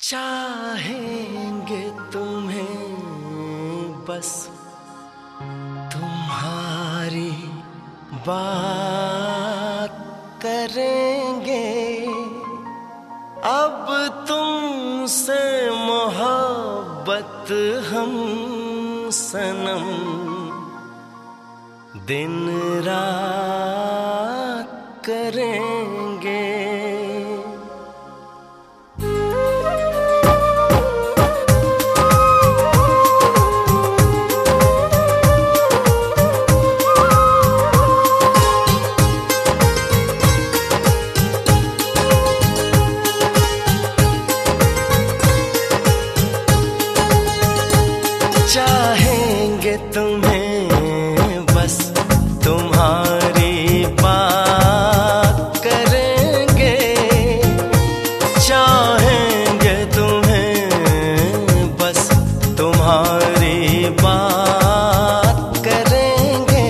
चाहेंगे तुम्हें बस तुम्हारी बात करेंगे। अब तुमसे मोहब्बत हम सनम दिन रात करेंगे। चाहेंगे तुम्हें बस तुम्हारी बात करेंगे। चाहेंगे तुम्हें बस तुम्हारी बात करेंगे।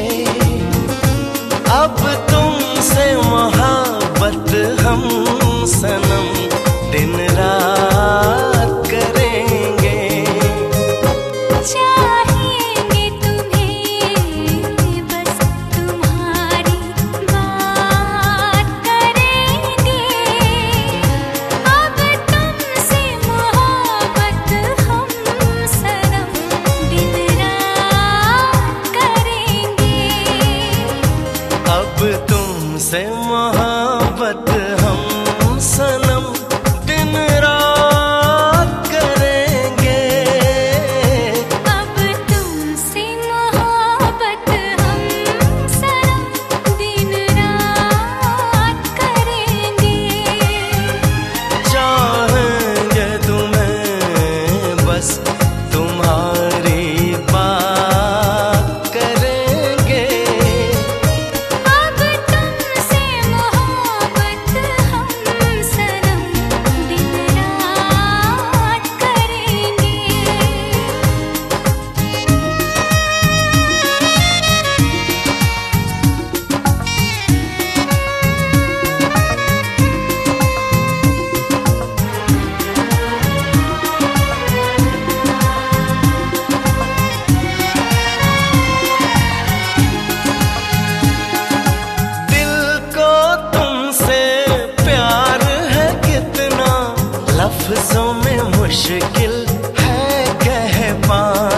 अब तुमसे मोहब्बत हम सनम दिन रात करेंगे। चाहेंगे तुम्हें बस तुम्हारी बात करेंगे। अब तुमसे मोहब्बत हम सनम दिन रात करेंगे। अब तुमसे मोहब्बत हम सनम दिन रात करेंगे। अब तुमसे मोहब्बत हम सनम दिन रात करेंगे। चाहेंगे तुम्हें बस तुम्हारी बात करेंगे। अब तुमसे मोहब्बत हम सनम दिन रात करेंगे। दिल को तुमसे प्यार है कितना, लफ्जों में मुश्किल है कह पाना।